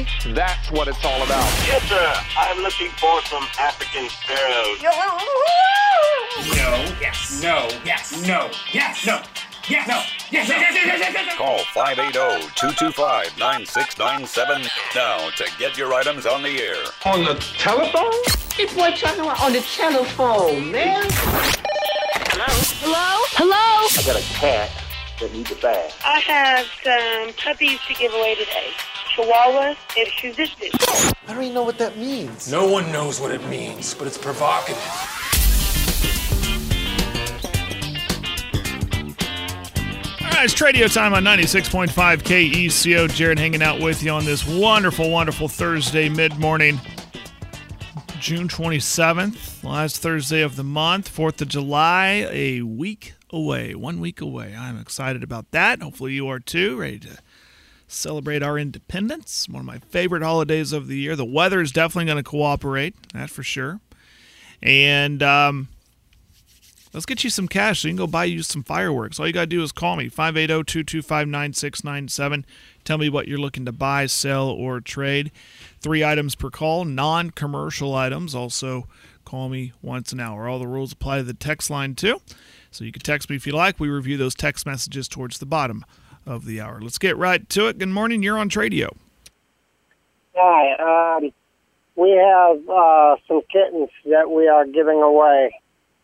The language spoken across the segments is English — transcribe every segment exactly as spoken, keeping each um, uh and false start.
That's what it's all about. Yes, sir. I'm looking for some African sparrows. No, yes, no, yes, no, yes, no, yes, no, yes, yes, yes, yes, yes, yes, yes. Call five eight zero, two two five, nine six nine seven now to get your items on the air. On the telephone? this boy talking about on the telephone, man. Hello? Hello? Hello? I got a cat that needs a bath. I have some puppies to give away today. Chihuahua and Shih Tzu. I don't even know what that means. No one knows what it means, but it's provocative. All right, it's Tradio time on ninety-six point five K E C O. Jared hanging out with you on this wonderful, wonderful Thursday mid-morning, June twenty-seventh, last Thursday of the month, fourth of July, a week away, one week away. I'm excited about that. Hopefully you are too, ready to celebrate our independence, one of my favorite holidays of the year. The weather is definitely going to cooperate, that's for sure. And um, let's get you some cash so you can go buy you some fireworks. All you got to do is call me, five eight zero, two two five, nine six nine seven. Tell me what you're looking to buy, sell, or trade. Three items per call, non-commercial items. Also, call me once an hour. All the rules apply to the text line, too. So you can text me if you like. We review those text messages towards the bottom of the hour. Let's get right to it. Good morning. You're on Tradio. Hi. Um, we have uh, some kittens that we are giving away.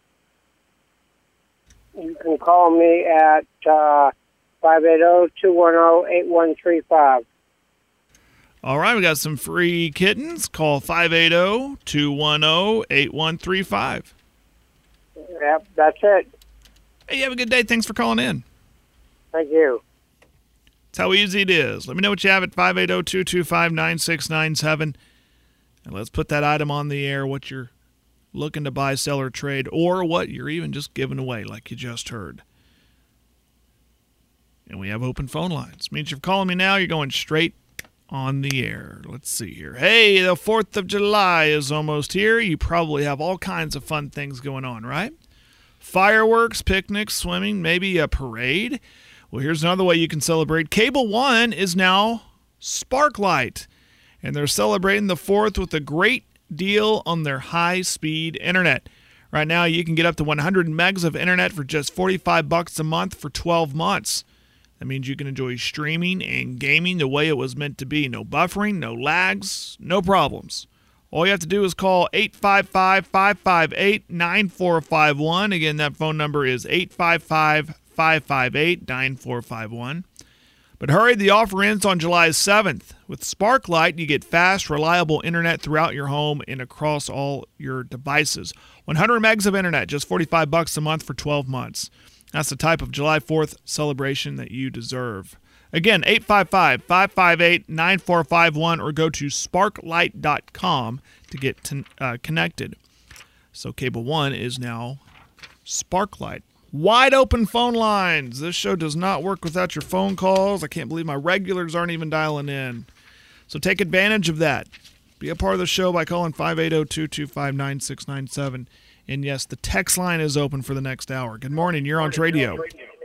You can call me at uh, five eight zero, two one zero, eight one three five. All right. We got some free kittens. Call five eight zero, two one zero, eight one three five. Yep, that's it. Hey, you have a good day. Thanks for calling in. Thank you. That's how easy it is. Let me know what you have at five eight zero, two two five, nine six nine seven. And let's put that item on the air, what you're looking to buy, sell, or trade, or what you're even just giving away like you just heard. And we have open phone lines. Means you're calling me now, you're going straight on the air. Let's see here. Hey, the fourth of July is almost here. You probably have all kinds of fun things going on, right? Fireworks, picnics, swimming, maybe a parade. Well, here's another way you can celebrate. Cable One is now Sparklight, and they're celebrating the fourth with a great deal on their high-speed internet. Right now, you can get up to one hundred megs of internet for just forty-five bucks a month for twelve months. That means you can enjoy streaming and gaming the way it was meant to be. No buffering, no lags, no problems. All you have to do is call eight five five, five five eight, nine four five one. Again, that phone number is eight five five, five five eight, nine four five one. But hurry, the offer ends on July seventh. With Sparklight, you get fast, reliable internet throughout your home and across all your devices. one hundred megs of internet, just forty-five bucks a month for twelve months. That's the type of July fourth celebration that you deserve. Again, eight five five, five five eight, nine four five one, or go to sparklight dot com to get t- uh, connected. So Cable One is now Sparklight. Wide open phone lines. This show does not work without your phone calls. I can't believe my regulars aren't even dialing in. So take advantage of that. Be a part of the show by calling five eight zero, two two five, nine six nine seven. And yes, the text line is open for the next hour. Good morning. You're on Tradio.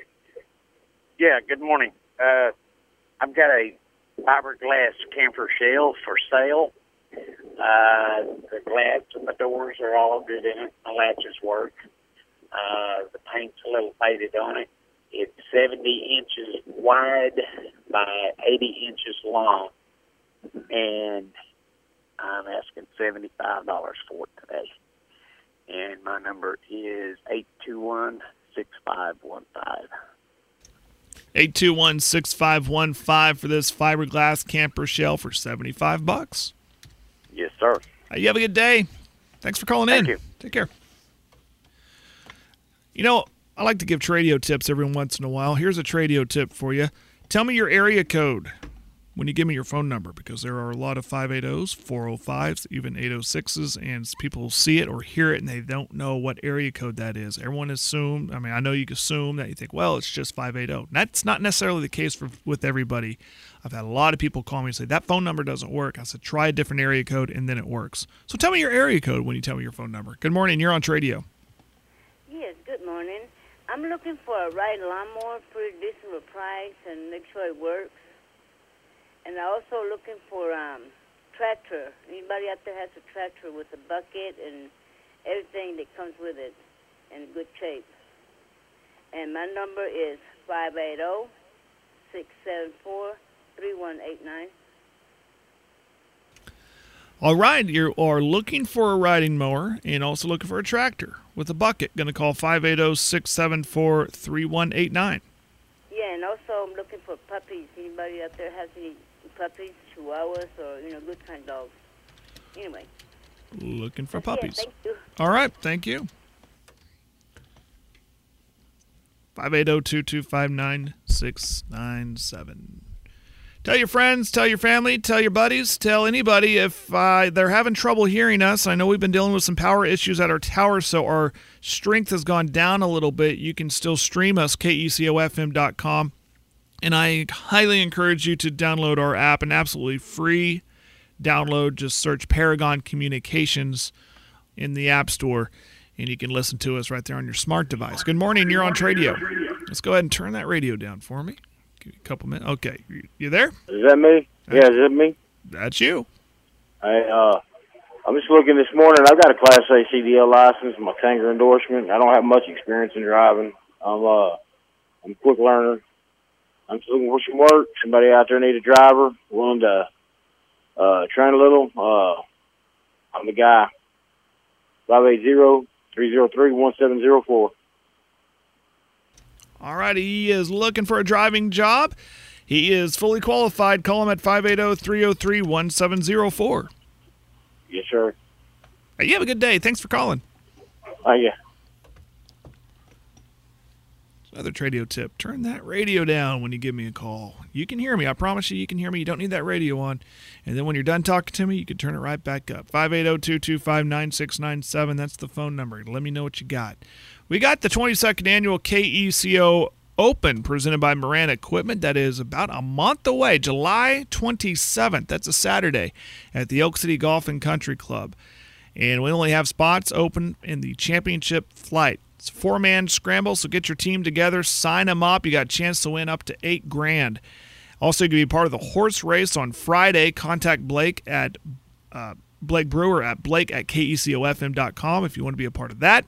Yeah, good morning. Uh, I've got a fiberglass camper shell for sale. Uh, the glass and the doors are all good in it. The latches work. Uh, the paint's a little faded on it. It's seventy inches wide by eighty inches long. And I'm asking seventy-five dollars for it today. And my number is eight two one, six five one five. eight two one, six five one five for this fiberglass camper shell for seventy-five bucks. Yes, sir. Uh, you have a good day. Thanks for calling Thank in. you. Take care. You know, I like to give Tradio tips every once in a while. Here's a Tradio tip for you. Tell me your area code when you give me your phone number, because there are a lot of five eight zeros, four oh fives, even eight oh sixes, and people see it or hear it and they don't know what area code that is. Everyone assumes, I mean, I know you assume that you think, well, it's just five eight zero. That's not necessarily the case for with everybody. I've had a lot of people call me and say, that phone number doesn't work. I said, try a different area code, and then it works. So tell me your area code when you tell me your phone number. Good morning. You're on Tradio. Yes, good morning. I'm looking for a right lawnmower for a decent price and make sure it works. And I'm also looking for um tractor. Anybody out there has a tractor with a bucket and everything that comes with it in good shape. And my number is five eight zero, six seven four, three one eight nine. All right, you are looking for a riding mower and also looking for a tractor with a bucket. Going to call five eight zero, six seven four, three one eight nine. Yeah, and also I'm looking for puppies. Anybody out there has any puppies, chihuahuas, or, you know, good kind of dogs? Anyway. Looking for That's puppies. it. Thank you. All right, thank you. five eight zero, two two five, nine six nine seven. Tell your friends, tell your family, tell your buddies, tell anybody if uh, they're having trouble hearing us. I know we've been dealing with some power issues at our tower, so our strength has gone down a little bit. You can still stream us, K E C O F M dot com. And I highly encourage you to download our app, an absolutely free download. Just search Paragon Communications in the App Store, and you can listen to us right there on your smart device. Good morning, you're on Tradio. Let's go ahead and turn that radio down for me. Give me a couple minutes. Okay, you, you there? Is that me? Yeah, is that me? That's you. I, uh, I'm just looking this morning. I've got a Class A C D L license, my Tanger endorsement. I don't have much experience in driving. I'm, uh, I'm a quick learner. I'm just looking for some work. Somebody out there need a driver, willing to uh, train a little. Uh, I'm the guy. five eight zero, three zero three, one seven zero four. All right, he is looking for a driving job. He is fully qualified. Call him at five eight zero, three zero three, one seven zero four. Yes, sir. Hey, you have a good day. Thanks for calling. Oh, yeah. Another Tradio tip. Turn that radio down when you give me a call. You can hear me. I promise you, you can hear me. You don't need that radio on. And then when you're done talking to me, you can turn it right back up. five eight zero, two two five, nine six nine seven. That's the phone number. Let me know what you got. We got the twenty-second annual K E C O Open presented by Moran Equipment. That is about a month away, July twenty-seventh. That's a Saturday at the Elk City Golf and Country Club. And we only have spots open in the championship flight. It's a four-man scramble, so get your team together, sign them up. You got a chance to win up to eight grand. Also, you can be part of the horse race on Friday. Contact Blake at uh, Blake Brewer at Blake at K E C O F M dot com if you want to be a part of that.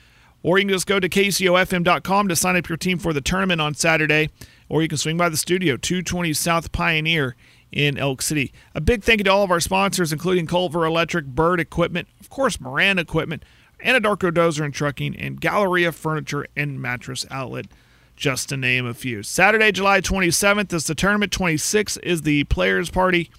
Or you can just go to K E C O F M dot com to sign up your team for the tournament on Saturday. Or you can swing by the studio, two twenty South Pioneer in Elk City. A big thank you to all of our sponsors, including Culver Electric, Bird Equipment, of course, Moran Equipment, Anadarko Dozer and Trucking, and Galleria Furniture and Mattress Outlet, just to name a few. Saturday, July twenty-seventh is the tournament. twenty-sixth is the Players Party,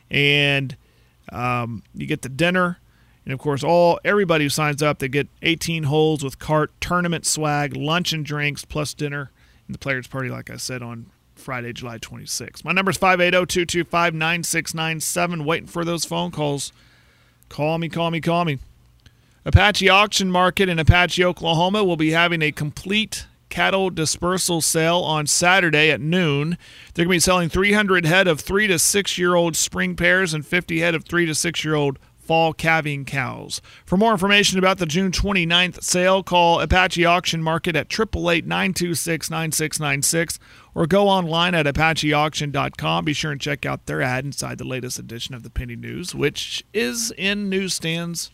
and um, you get the dinner. And, of course, all everybody who signs up, they get eighteen holes with cart, tournament swag, lunch and drinks, plus dinner. And the Players Party, like I said, on Friday, July twenty-sixth. My number is five eight zero, two two five, nine six nine seven. Waiting for those phone calls. Call me, call me, call me. Apache Auction Market in Apache, Oklahoma will be having a complete cattle dispersal sale on Saturday at noon. They're going to be selling three hundred head of three to six year old spring pairs and fifty head of three to six year old fall calving cows. For more information about the June twenty-ninth sale, call Apache Auction Market at eight eight eight, nine two six, nine six nine six or go online at apache auction dot com. Be sure and check out their ad inside the latest edition of the Penny News, which is in newsstands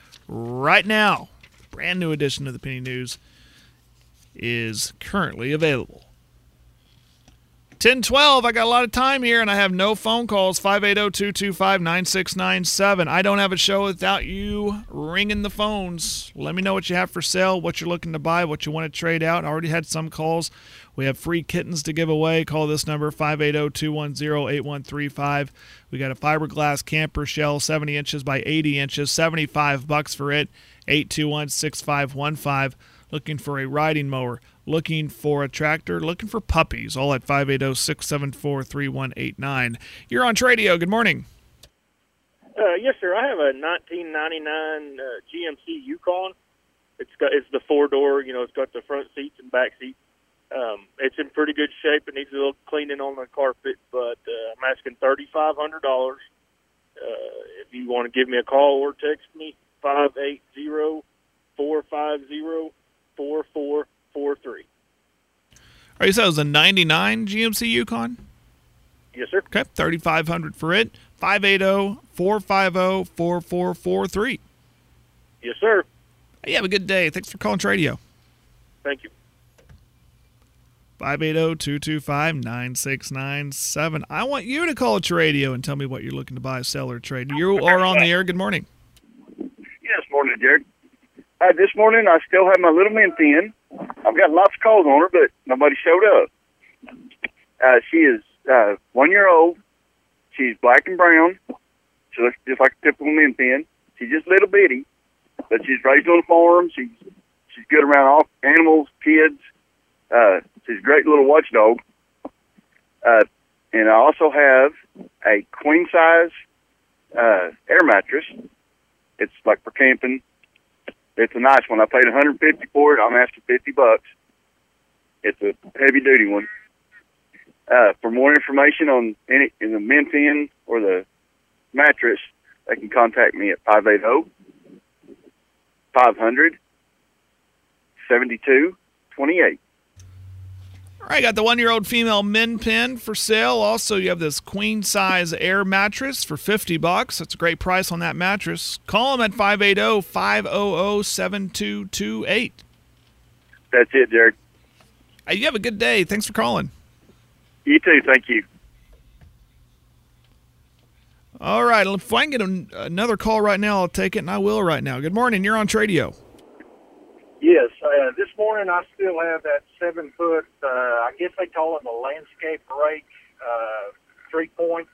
right now. Brand new edition of the Penny News is currently available. ten twelve, I got a lot of time here, and I have no phone calls. five eight zero, two two five, nine six nine seven. I don't have a show without you ringing the phones. Let me know what you have for sale, what you're looking to buy, what you want to trade out. I already had some calls. We have free kittens to give away. Call this number, five eight zero, two one zero, eight one three five. We got a fiberglass camper shell, seventy inches by eighty inches, seventy-five bucks for it, eight two one, six five one five. Looking for a riding mower, looking for a tractor, looking for puppies, all at five eight zero, six seven four, three one eight nine. You're on Tradio. Good morning. Uh, yes, sir. I have a nineteen ninety-nine uh, G M C Yukon. It's got it's the four door. You know, it's got the front seats and back seats. Um, it's in pretty good shape. It needs a little cleaning on the carpet, but uh, I'm asking thirty-five hundred dollars. Uh, if you want to give me a call or text me, five eight zero, four five zero, four four four three. All right, so it was a ninety-nine G M C Yukon? Yes, sir. Okay, thirty-five hundred dollars for it. five eight zero, four five zero, four four four three. Yes, sir. Hey, have a good day. Thanks for calling Tradio. Thank you. five eight zero, two two five, nine six nine seven. I want you to call Tradio and tell me what you're looking to buy, sell, or trade. You are on the air. Good morning. Yes, morning, Jared. Uh, this morning, I still have my little min pin. I've got lots of calls on her, but nobody showed up. Uh, she is uh, one year old. She's black and brown. She looks just like a typical min pin. She's just little bitty, but she's raised on a farm. She's she's good around all animals, kids. Uh, she's a great little watchdog. Uh, and I also have a queen size uh, air mattress. It's like for camping. It's a nice one. I paid one hundred fifty dollars for it. I'm asking fifty bucks. It's a heavy duty one. Uh, for more information on any in the min pin or the mattress, they can contact me at five eight zero, five hundred, seventy-two twenty-eight. All right, got the one-year-old female min pin for sale. Also, you have this queen-size air mattress for fifty bucks. That's a great price on that mattress. Call them at five eight zero, five hundred, seven two two eight. That's it, Jared. Hey, you have a good day. Thanks for calling. You too. Thank you. All right, if I can get an, another call right now, I'll take it, and I will right now. Good morning. You're on Tradio. Yes, uh, this morning I still have that seven foot, uh, I guess they call it a landscape rake, uh, three points.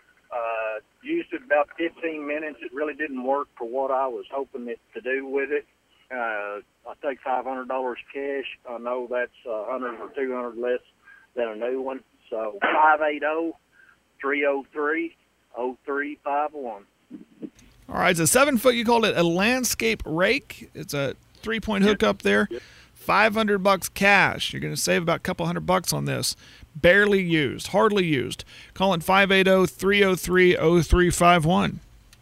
Uh, used it about fifteen minutes. It really didn't work for what I was hoping it to do with it. Uh, I take five hundred dollars cash. I know that's a hundred or two hundred less than a new one. So five eight zero, three zero three, zero three five one. All right, it's a seven foot. You called it a landscape rake. It's a three-point hook up there, five hundred bucks cash. You're going to save about a couple hundred bucks on this. Barely used, hardly used. Call in five eight zero, three zero three, zero three five one.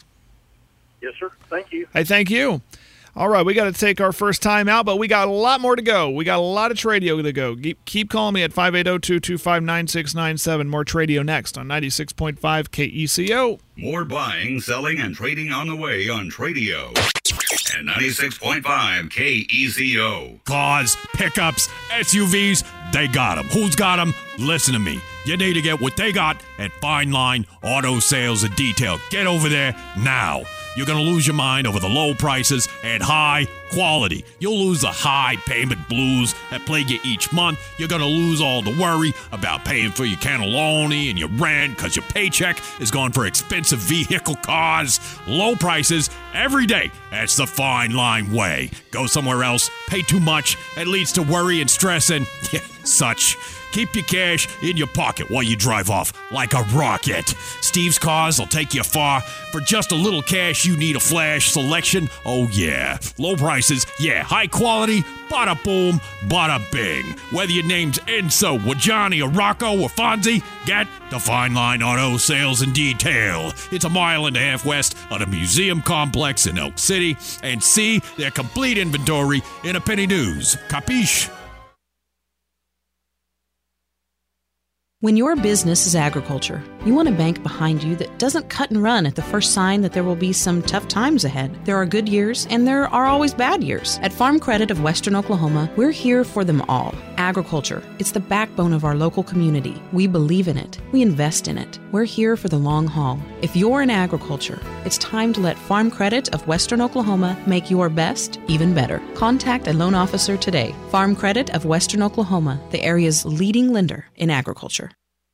Yes, sir. Thank you. Hey, thank you. All right, we got to take our first time out, but we got a lot more to go. We got a lot of Tradio to go. Keep, keep calling me at five eight zero, two two five, nine six nine seven. More Tradio next on ninety-six point five K E C O. More buying, selling, and trading on the way on Tradio. And ninety-six point five K E C O. Cars, pickups, S U Vs, they got them. Who's got them? Listen to me. You need to get what they got at Fine Line Auto Sales and Detail. Get over there now. You're going to lose your mind over the low prices and high quality. You'll lose the high payment blues that plague you each month. You're going to lose all the worry about paying for your cannelloni and your rent because your paycheck is going for expensive vehicle cars. Low prices every day. That's the Fine Line way. Go somewhere else, pay too much. It leads to worry and stress and yeah, such. Keep your cash in your pocket while you drive off like a rocket. Steve's Cars will take you far. For just a little cash, you need a flash selection. Oh, yeah. Low prices, yeah. High quality, bada boom, bada bing. Whether your name's Enzo, or Johnny, or Rocco, or Fonzie, get the Fine Line Auto Sales and Detail. It's a mile and a half west of the museum complex in Elk City. And see their complete inventory in a penny news. Capiche? When your business is agriculture, you want a bank behind you that doesn't cut and run at the first sign that there will be some tough times ahead. There are good years, and there are always bad years. At Farm Credit of Western Oklahoma, we're here for them all. Agriculture, it's the backbone of our local community. We believe in it. We invest in it. We're here for the long haul. If you're in agriculture, it's time to let Farm Credit of Western Oklahoma make your best even better. Contact a loan officer today. Farm Credit of Western Oklahoma, the area's leading lender in agriculture.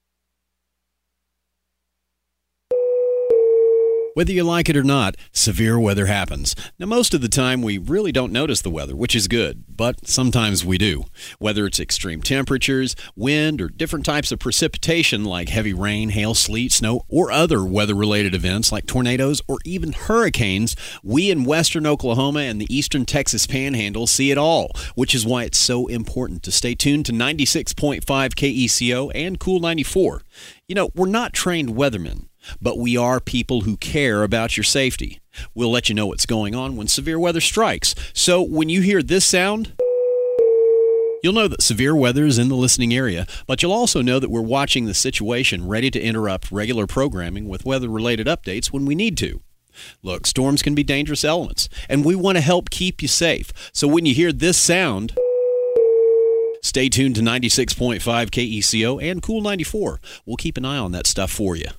Whether you like it or not, severe weather happens. Now, most of the time, we really don't notice the weather, which is good, but sometimes we do. Whether it's extreme temperatures, wind, or different types of precipitation like heavy rain, hail, sleet, snow, or other weather-related events like tornadoes or even hurricanes, we in western Oklahoma and the eastern Texas Panhandle see it all, which is why it's so important to stay tuned to ninety-six point five K E C O and Cool ninety-four. You know, we're not trained weathermen, but we are people who care about your safety. We'll let you know what's going on when severe weather strikes. So when you hear this sound, You'll know that severe weather is in the listening area, but you'll also know that we're watching the situation, ready to interrupt regular programming with weather-related updates when we need to. Look, storms can be dangerous elements, and we want to help keep you safe. So when you hear this sound, stay tuned to ninety-six point five K E C O and Cool ninety-four. We'll keep an eye on that stuff for you.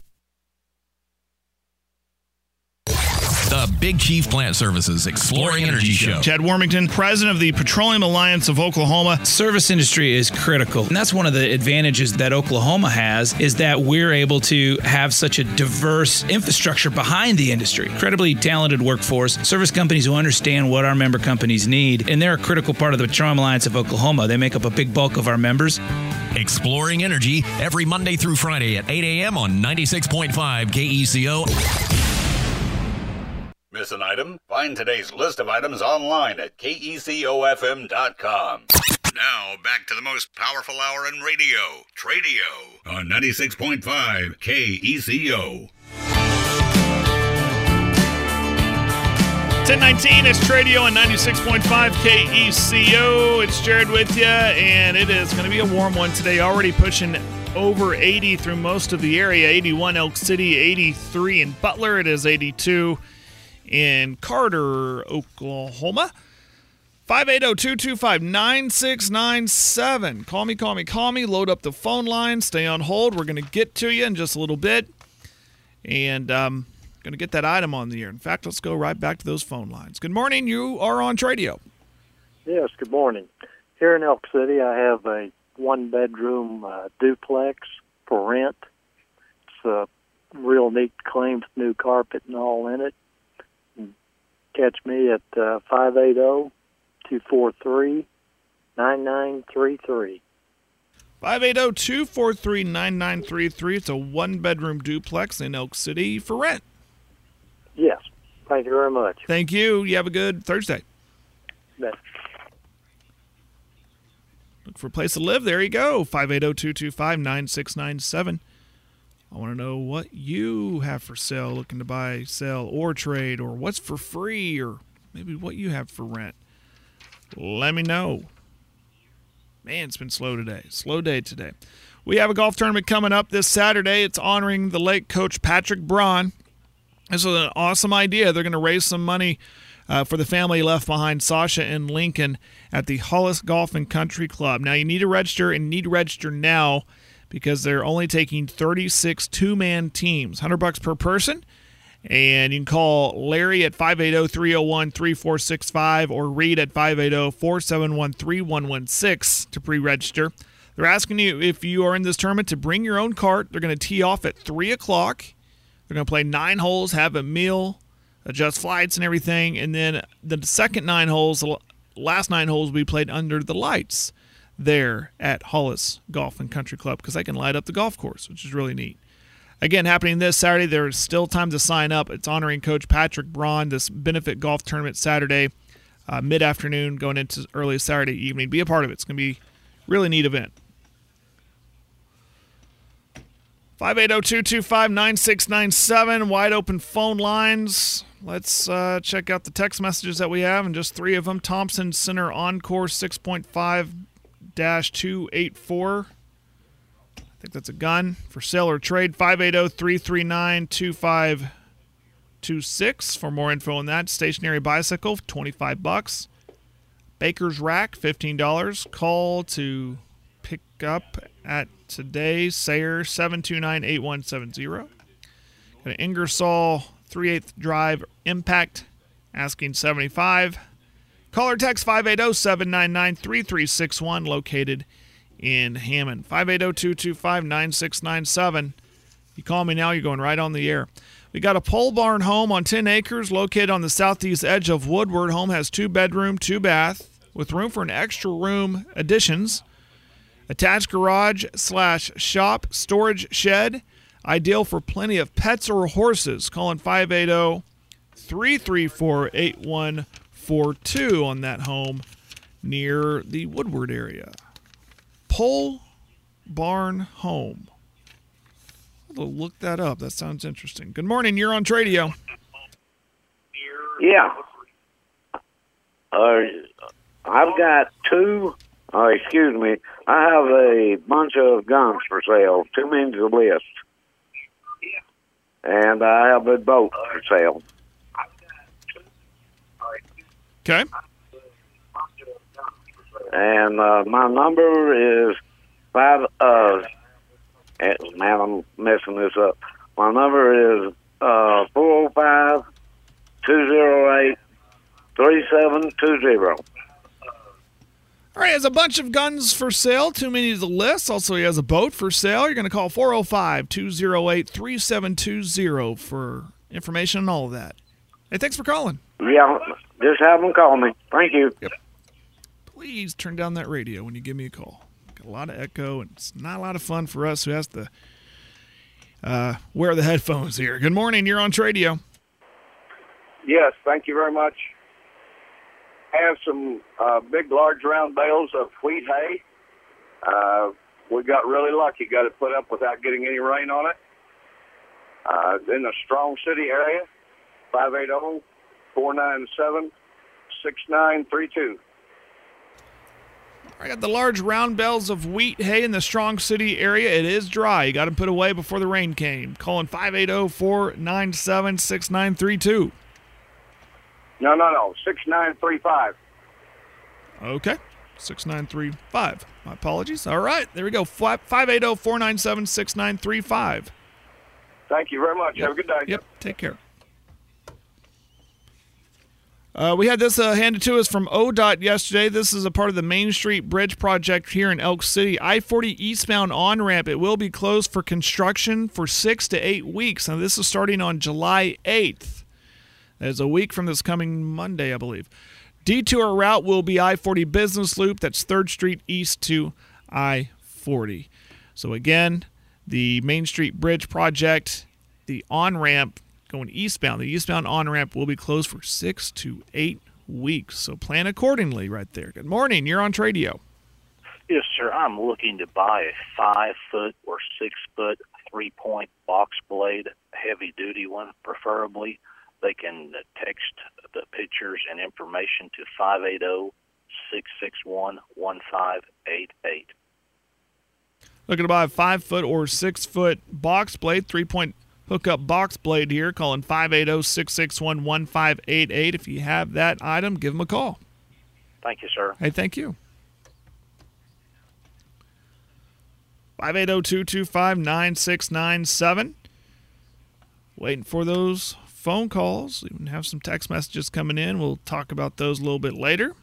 The Big Chief Plant Services Exploring Energy Show. Chad Warmington, president of the Petroleum Alliance of Oklahoma. Service industry is critical, and that's one of the advantages that Oklahoma has, is that we're able to have such a diverse infrastructure behind the industry. Incredibly talented workforce, service companies who understand what our member companies need, and they're a critical part of the Petroleum Alliance of Oklahoma. They make up a big bulk of our members. Exploring Energy every Monday through Friday at eight a.m. on ninety-six point five K E C O. Miss an item? Find today's list of items online at K E C O F M dot com. Now, back to the most powerful hour in radio, Tradio, on ninety-six point five K E C O. ten nineteen, it's Tradio on ninety-six point five K E C O. It's Jared with you, and it is going to be a warm one today, already pushing over eighty through most of the area. eighty-one Elk City, eighty-three in Butler. It is eighty-two in Carter, Oklahoma. five eight zero, two two five, nine six nine seven. Call me, call me, call me. Load up the phone line. Stay on hold. We're going to get to you in just a little bit. And um, going to get that item on the air. In fact, let's go right back to those phone lines. Good morning. You are on Tradio. Yes, good morning. Here in Elk City, I have a one-bedroom uh, duplex for rent. It's a real neat claim with new carpet and all in it. Catch me at uh, five eight zero, two four three, nine nine three three. five eight zero, two four three, nine nine three three. It's a one-bedroom duplex in Elk City for rent. Yes. Thank you very much. Thank you. You have a good Thursday. Bet. Look for a place to live. There you go. five eight zero, two two five, nine six nine seven. I want to know what you have for sale, looking to buy, sell, or trade, or what's for free, or maybe what you have for rent. Let me know. Man, it's been slow today. Slow day today. We have a golf tournament coming up this Saturday. It's honoring the late coach Patrick Braun. This is an awesome idea. They're going to raise some money uh, for the family left behind, Sasha and Lincoln, at the Hollis Golf and Country Club. Now, you need to register, and need to register now, because they're only taking thirty-six two-man teams, one hundred bucks per person. And you can call Larry at five eight zero, three zero one, three four six five or Reed at five eight zero, four seven one, three one one six to pre-register. They're asking you, if you are in this tournament, to bring your own cart. They're going to tee off at three o'clock. They're going to play nine holes, have a meal, adjust flights and everything. And then the second nine holes, the last nine holes will be played under the lights there at Hollis Golf and Country Club, because they can light up the golf course, which is really neat. Again, happening this Saturday. There's still time to sign up. It's honoring Coach Patrick Braun, this benefit golf tournament Saturday, uh, mid-afternoon, going into early Saturday evening. Be a part of it. It's going to be a really neat event. five eight zero, two two five, nine six nine seven, wide open phone lines. Let's uh, check out the text messages that we have, and just three of them. Thompson Center Encore six point five dash two eight four. I think that's a gun. For sale or trade, five eight zero, three three nine, two five two six. For more info on that, stationary bicycle, twenty-five bucks. Baker's Rack, fifteen dollars. Call to pick up at today, Sayre, seven two nine, eight one seven zero. Got an Ingersoll three eighths Drive Impact, asking seventy-five dollars. Call or text five eight zero, seven nine nine, three three six one, located in Hammond. five eight zero, two two five, nine six nine seven. You call me now, you're going right on the air. We got a pole barn home on ten acres located on the southeast edge of Woodward. Home has two bedroom, two bath, with room for an extra room additions. Attached garage slash shop storage shed. Ideal for plenty of pets or horses. Call in five eight zero, three three four, eight one four two on that home near the Woodward area. Pole barn home. I'll look that up. That sounds interesting. Good morning. You're on Tradio. Yeah. Uh, I've got two Uh, excuse me. I have a bunch of guns for sale. Too many to list. And I have a boat for sale. Okay. And uh, my number is five. Uh, eh, man, I'm messing this up. My number is uh, four oh five, two oh eight, three seven two zero. All right, he has a bunch of guns for sale, too many to list. Also, he has a boat for sale. You're going to call four oh five, two oh eight, three seven two oh for information on all of that. Hey, thanks for calling. Yeah, just have them call me. Thank you. Yep. Please turn down that radio when you give me a call. Got a lot of echo, and it's not a lot of fun for us who has to uh, wear the headphones here. Good morning. You're on Tradio. Yes, thank you very much. Have some uh, big, large, round bales of wheat hay. Uh, we got really lucky. Got it put up without getting any rain on it. Uh, in the Strong City area, five eight zero, four nine seven, six nine three two. I got the large round bales of wheat hay in the Strong City area. It is dry. You got them put away before the rain came. Calling five eight zero, four nine seven, six nine three two. No, no, no. six nine three five. Okay. six nine three five. My apologies. All right. There we go. five eight zero, four nine seven, six nine three five. Thank you very much. Yep. Have a good day. Yep. Take care. Uh, we had this uh, handed to us from O D O T yesterday. This is a part of the Main Street Bridge project here in Elk City. I forty eastbound on-ramp. It will be closed for construction for six to eight weeks. Now, this is starting on July eighth. That is a week from this coming Monday, I believe. Detour route will be I forty Business Loop. That's third Street east to I forty. So, again, the Main Street Bridge project, the on-ramp going eastbound, the eastbound on-ramp will be closed for six to eight weeks. So plan accordingly right there. Good morning. You're on Tradio. Yes, sir. I'm looking to buy a five-foot or six-foot three-point box blade, heavy-duty one preferably. They can text the pictures and information to five eight zero, six six one, one five eight eight. Looking to buy a five-foot or six-foot box blade, three-point hookup box blade here, calling five eight zero, six six one, one five eight eight. If you have that item, give them a call. Thank you, sir. Hey, thank you. five eight zero, two two five, nine six nine seven. Waiting for those phone calls. We have some text messages coming in. We'll talk about those a little bit later.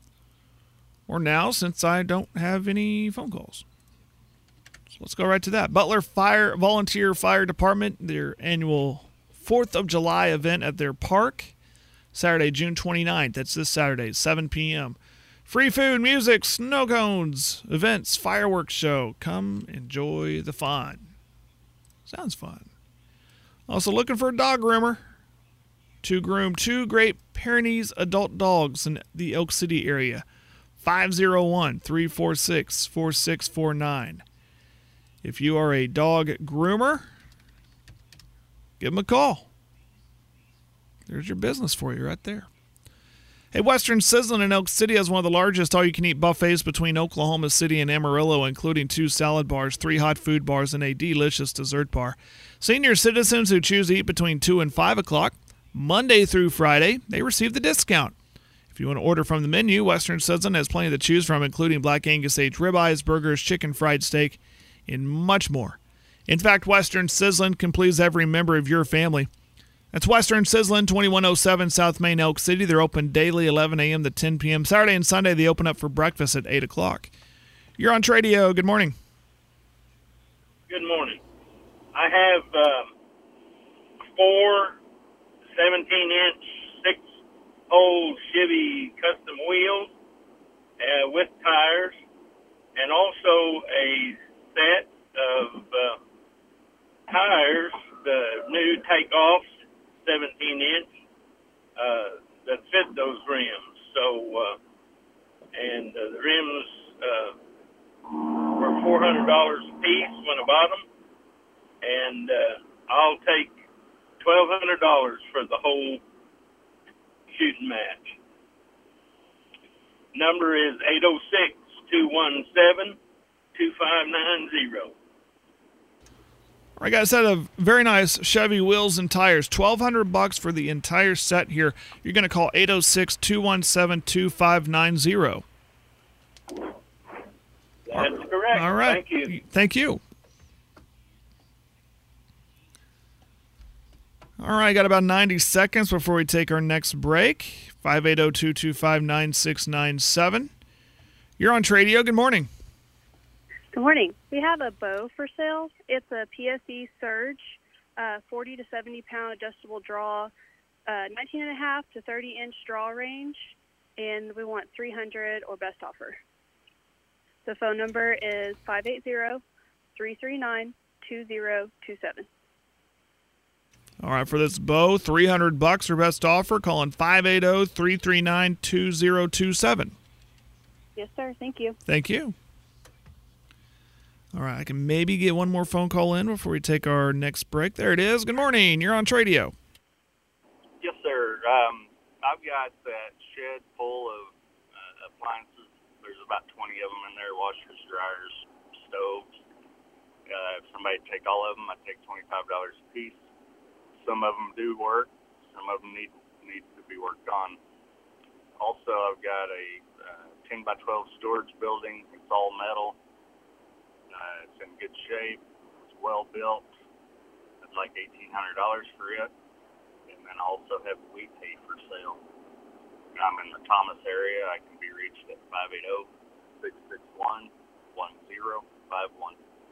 Or now, since I don't have any phone calls. So let's go right to that. Butler Fire Volunteer Fire Department, their annual fourth of July event at their park. Saturday, June twenty-ninth. That's this Saturday, seven p.m. Free food, music, snow cones, events, fireworks show. Come enjoy the fun. Sounds fun. Also looking for a dog groomer to groom two Great Pyrenees adult dogs in the Elk City area. five oh one, three four six, four six four nine. If you are a dog groomer, give them a call. There's your business for you right there. Hey, Western Sizzlin' in Elk City has one of the largest all-you-can-eat buffets between Oklahoma City and Amarillo, including two salad bars, three hot food bars, and a delicious dessert bar. Senior citizens who choose to eat between two and five o'clock, Monday through Friday, they receive the discount. If you want to order from the menu, Western Sizzlin' has plenty to choose from, including Black Angus aged ribeyes, burgers, chicken fried steak, and much more. In fact, Western Sizzlin' can please every member of your family. That's Western Sizzlin', twenty-one oh seven South Main, Elk City. They're open daily, eleven a.m. to ten p.m. Saturday and Sunday, they open up for breakfast at eight o'clock. You're on Tradio. Good morning. Good morning. I have um, four seventeen-inch, six-hole Chevy custom wheels uh, with tires, and also a set of uh, tires, the new takeoffs, seventeen inch, uh, that fit those rims. So, uh, and uh, the rims uh, were four hundred dollars a piece when I bought them, and uh, I'll take twelve hundred dollars for the whole shooting match. Number is eight oh six, two one seven, two five nine zero. All right, guys, set of very nice Chevy wheels and tires. twelve hundred bucks for the entire set here. You're going to call eight oh six, two one seven, two five nine zero. That's correct. All right. Thank you. Thank you. All right, got about ninety seconds before we take our next break. five eight zero, two two five, nine six nine seven. You're on Tradio. Good morning. Good morning. We have a bow for sale. It's a P S E Surge, uh, forty to seventy pound adjustable draw, uh, nineteen and a half to thirty inch draw range, and we want three hundred or best offer. The phone number is five eight zero, three three nine, two zero two seven. All right, for this bow, three hundred bucks or best offer. Calling five eight zero, three three nine, two zero two seven. Yes, sir. Thank you. Thank you. All right, I can maybe get one more phone call in before we take our next break. There it is. Good morning. You're on Tradio. Yes, sir. Um, I've got that shed full of uh, appliances. There's about twenty of them in there, washers, dryers, stoves. Uh, if somebody take all of them, I take twenty-five dollars a piece. Some of them do work. Some of them need need to be worked on. Also, I've got a uh, ten by twelve storage building. It's all metal. Uh, it's in good shape. It's well built. I'd like eighteen hundred dollars for it. And then I also have wheat hay for sale. And I'm in the Thomas area. I can be reached at five eight zero, six six one, one zero five one.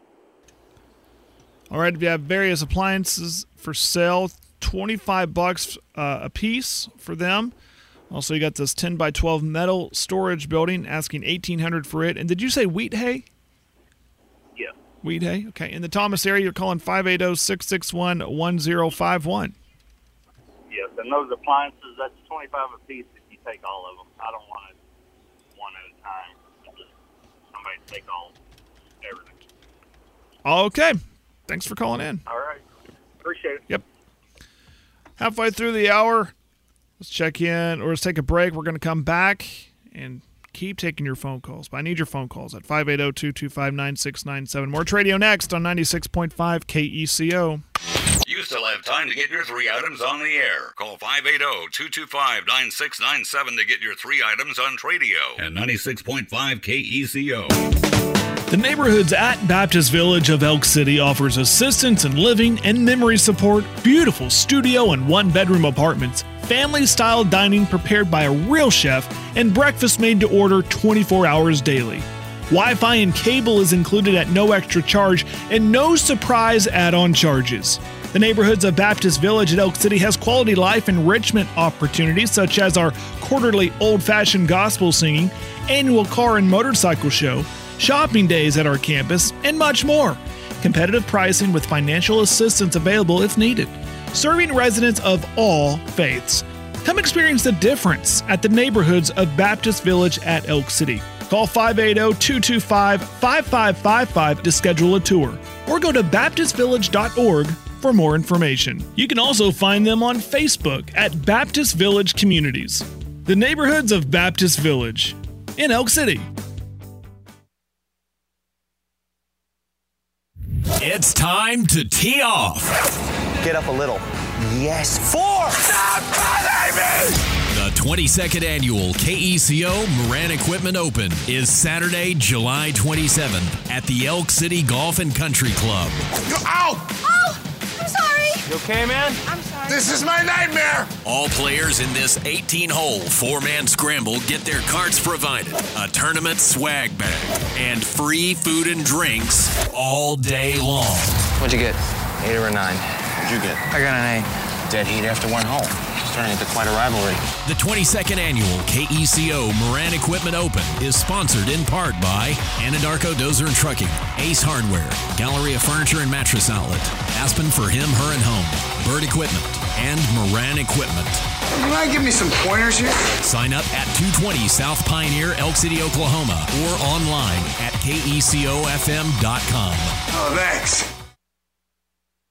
All right, we have various appliances for sale, twenty-five bucks uh, a piece for them. Also, you got this ten by twelve metal storage building, asking eighteen hundred dollars for it. And did you say wheat hay? Yeah. Wheat hay? Okay. In the Thomas area, you're calling five eight zero, six six one, one zero five one. Yes, and those appliances, that's twenty-five a piece if you take all of them. I don't want it one at a time. Just somebody take all, everything. Okay. Thanks for calling in. All right. Appreciate it. Yep. Halfway through the hour, let's check in, or let's take a break. We're going to come back and keep taking your phone calls. But I need your phone calls at five eight zero, two two five, nine six nine seven. More Tradio next on ninety-six point five K E C O. You still have time to get your three items on the air. Call five eight zero, two two five, nine six nine seven to get your three items on Tradio and ninety-six point five K E C O. The Neighborhoods at Baptist Village of Elk City offers assistance in living and memory support, beautiful studio and one-bedroom apartments, family-style dining prepared by a real chef, and breakfast made to order twenty-four hours daily. Wi-Fi and cable is included at no extra charge and no surprise add-on charges. The Neighborhoods of Baptist Village at Elk City has quality life enrichment opportunities such as our quarterly old-fashioned gospel singing, annual car and motorcycle show, shopping days at our campus, and much more. Competitive pricing with financial assistance available if needed. Serving residents of all faiths. Come experience the difference at the Neighborhoods of Baptist Village at Elk City. Call five eight zero, two two five, five five five five to schedule a tour, or go to baptist village dot org for more information. You can also find them on Facebook at Baptist Village Communities. The Neighborhoods of Baptist Village in Elk City. It's time to tee off. Get up a little. Yes. Four. The twenty-second annual K E C O Moran Equipment Open is Saturday, July twenty-seventh at the Elk City Golf and Country Club. Ow! Oh, I'm sorry. You okay, man? I'm sorry. This is my nightmare. All players in this eighteen-hole four-man scramble get their carts provided, a tournament swag bag, and free food and drinks all day long. What'd you get? Eight or a nine? What'd you get? I got an eight. Dead heat after one hole. Turning into quite a rivalry. The twenty-second annual K E C O Moran Equipment Open is sponsored in part by Anadarko Dozer and Trucking, Ace Hardware, Galleria Furniture and Mattress Outlet, Aspen for Him, Her and Home, Bird Equipment, and Moran Equipment. You want to give me some pointers here? Sign up at two twenty South Pioneer, Elk City, Oklahoma, or online at K E C O F M dot com. Oh, thanks.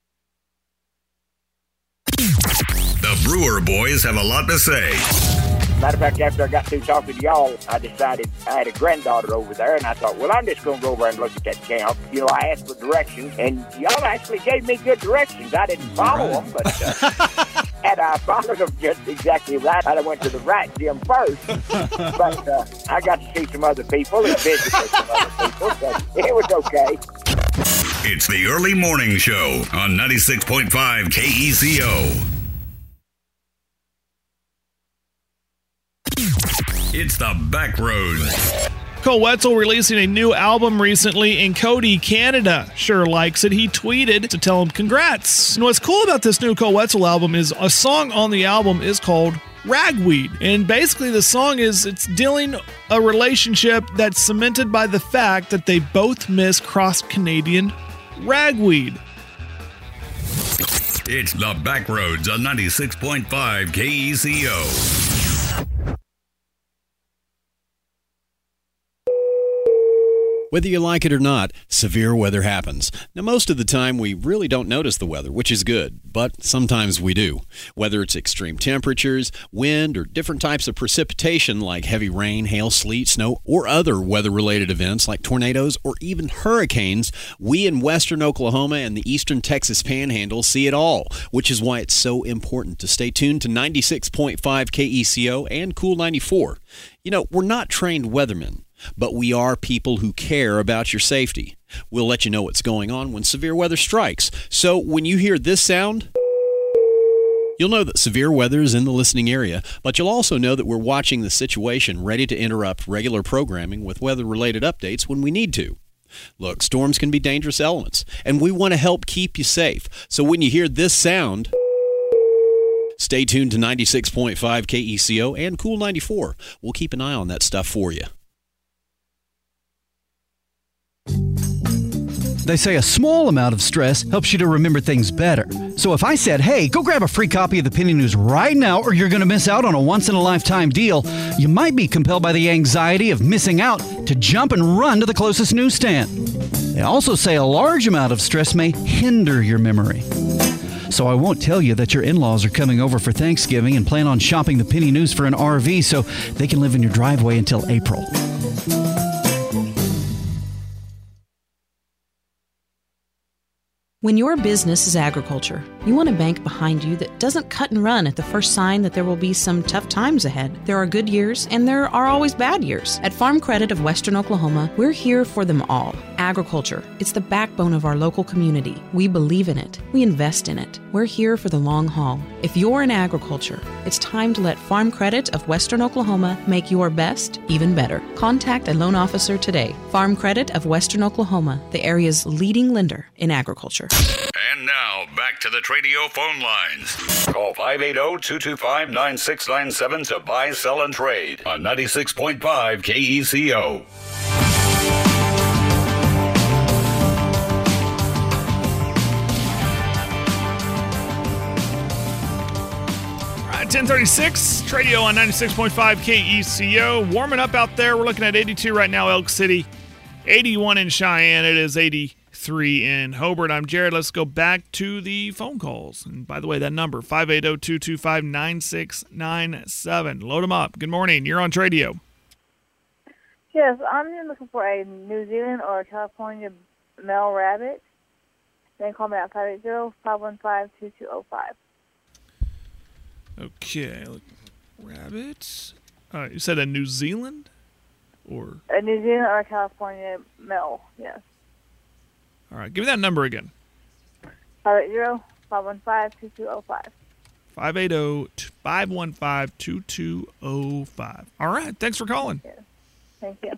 The Brewer Boys have a lot to say. Matter of fact, after I got through talking to y'all, I decided I had a granddaughter over there, and I thought, well, I'm just going to go over and look at that camp. You know, I asked for directions, and y'all actually gave me good directions. I didn't follow them, but uh, had I followed them just exactly right, I'd have went to the right gym first. But uh, I got to see some other people and visit with some other people, so it was okay. It's the Early Morning Show on ninety-six point five K E C O. It's the Back Road. Cole Wetzel releasing a new album recently, and Cody Canada sure likes it. He tweeted to tell him congrats. And what's cool about this new Cole Wetzel album is a song on the album is called Ragweed. And basically the song is it's dealing a relationship that's cemented by the fact that they both miss cross-Canadian ragweed. It's the Back Roads on ninety-six point five K E C O. Whether you like it or not, severe weather happens. Now, most of the time, we really don't notice the weather, which is good, but sometimes we do. Whether it's extreme temperatures, wind, or different types of precipitation like heavy rain, hail, sleet, snow, or other weather-related events like tornadoes or even hurricanes, we in western Oklahoma and the eastern Texas Panhandle see it all, which is why it's so important to stay tuned to ninety-six point five K E C O and Cool ninety-four. You know, we're not trained weathermen, but we are people who care about your safety. We'll let you know what's going on when severe weather strikes. So when you hear this sound, you'll know that severe weather is in the listening area, but you'll also know that we're watching the situation, ready to interrupt regular programming with weather-related updates when we need to. Look, storms can be dangerous elements, and we want to help keep you safe. So when you hear this sound, stay tuned to ninety-six point five K E C O and Cool ninety-four. We'll keep an eye on that stuff for you. They say a small amount of stress helps you to remember things better. So if I said, hey, go grab a free copy of the Penny News right now or you're going to miss out on a once-in-a-lifetime deal, you might be compelled by the anxiety of missing out to jump and run to the closest newsstand. They also say a large amount of stress may hinder your memory. So I won't tell you that your in-laws are coming over for Thanksgiving and plan on shopping the Penny News for an R V so they can live in your driveway until April. When your business is agriculture, you want a bank behind you that doesn't cut and run at the first sign that there will be some tough times ahead. There are good years, and there are always bad years. At Farm Credit of Western Oklahoma, we're here for them all. Agriculture, it's the backbone of our local community. We believe in it. We invest in it. We're here for the long haul. If you're in agriculture, it's time to let Farm Credit of Western Oklahoma make your best even better. Contact a loan officer today. Farm Credit of Western Oklahoma, the area's leading lender in agriculture. And now, back to the Tradio phone lines. Call five eight zero, two two five, nine six nine seven to buy, sell, and trade on ninety-six point five K E C O. ten thirty-six, Tradio on ninety-six point five K E C O. Warming up out there. We're looking at eighty-two right now, Elk City. eighty-one in Cheyenne. It is eighty-three in Hobart. I'm Jared. Let's go back to the phone calls. And by the way, that number, five eight zero, two two five, nine six nine seven. Load them up. Good morning. You're on Tradio. Yes, I'm looking for a New Zealand or a California male rabbit. Then call me at five eight zero, five one five, two two zero five. Okay, rabbits. Uh, you said a New Zealand, or a New Zealand or a California male? Yes. All right, give me that number again. Five eight zero, five one five, two two zero five. Five eight zero, five one five, two two zero five. All right, thanks for calling. Yes. Thank you.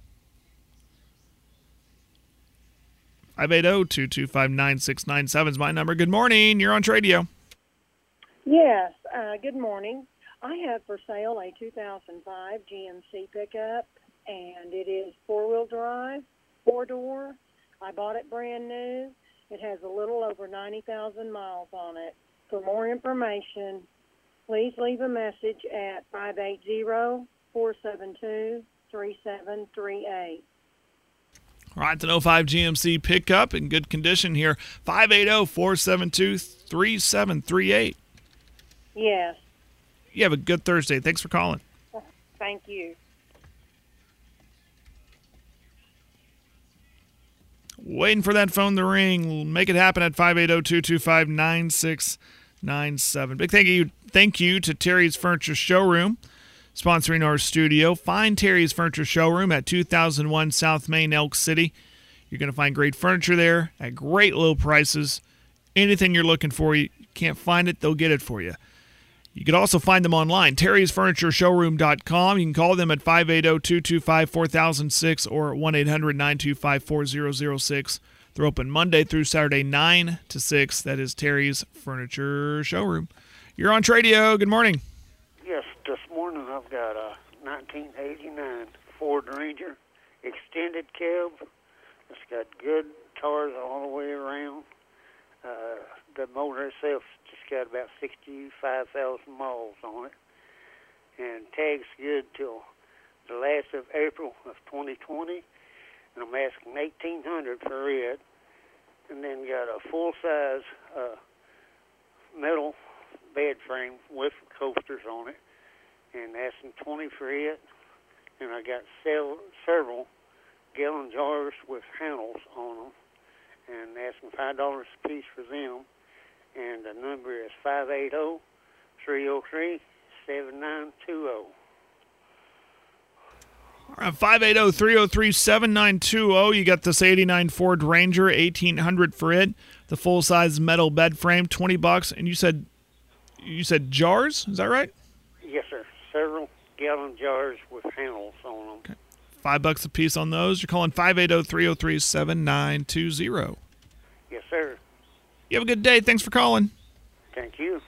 Five eight zero, two two five, nine six nine seven is my number. Good morning. You're on Tradio. Yes, uh, good morning. I have for sale a two thousand five G M C pickup, and it is four-wheel drive, four-door. I bought it brand new. It has a little over ninety thousand miles on it. For more information, please leave a message at five eight zero, four seven two, three seven three eight. All right, it's an oh five G M C pickup in good condition here. five eight zero, four seven two, three seven three eight. Yes. You have a good Thursday. Thanks for calling. Thank you. Waiting for that phone to ring. Make it happen at five eight zero, two two five, nine six nine seven. Big thank you, thank you to Terry's Furniture Showroom, sponsoring our studio. Find Terry's Furniture Showroom at two thousand one South Main, Elk City. You're going to find great furniture there at great low prices. Anything you're looking for, you can't find it, they'll get it for you. You can also find them online, terrys furniture showroom dot com. You can call them at five eight zero, two two five, four thousand six or one eight hundred, nine two five, four zero zero six. They're open Monday through Saturday, nine to six. That is Terry's Furniture Showroom. You're on Tradio. Good morning. Yes, this morning I've got a nineteen eighty-nine Ford Ranger extended cab. It's got good tires all the way around. Uh, the motor itself just got about sixty-five thousand miles on it. And tag's good till the last of April of twenty twenty. And I'm asking eighteen hundred dollars for it. And then got a full-size uh, metal bed frame with coasters on it. And asking twenty for it. And I got several, several gallon jars with handles on them. And asking five dollars a piece for them. And the number is five eight zero, three zero three, seven nine two zero. All right, five eight zero, three zero three, seven nine two zero. You got this eighty-nine Ford Ranger, eighteen hundred dollars for it. The full-size metal bed frame, twenty bucks. And you said you said jars? Is that right? Yes, sir. Several gallon jars with handles on them. Okay. Five bucks a piece on those. You're calling five eight zero, three zero three, seven nine two zero. Yes, sir. You have a good day. Thanks for calling. Thank you.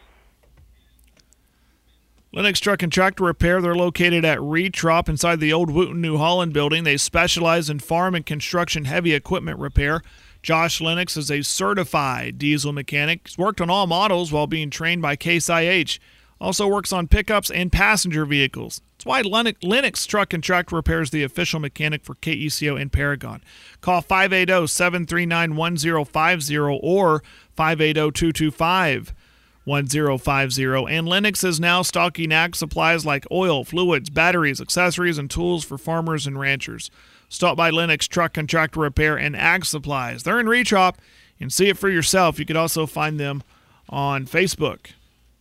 Lennox Truck and Tractor Repair. They're located at Retrop inside the old Wooten New Holland building. They specialize in farm and construction heavy equipment repair. Josh Lennox is a certified diesel mechanic. He's worked on all models while being trained by Case I H. Also works on pickups and passenger vehicles. That's why Lennox Truck and Tractor Repair is the official mechanic for K E C O in Paragon. Call five eight zero, seven three nine, one zero five zero or five eight zero, two two five, one zero five zero. And Lennox is now stocking ag supplies like oil, fluids, batteries, accessories, and tools for farmers and ranchers. Stop by Lennox Truck and Tractor Repair and Ag Supplies. They're in Retrop, and see it for yourself. You can also find them on Facebook.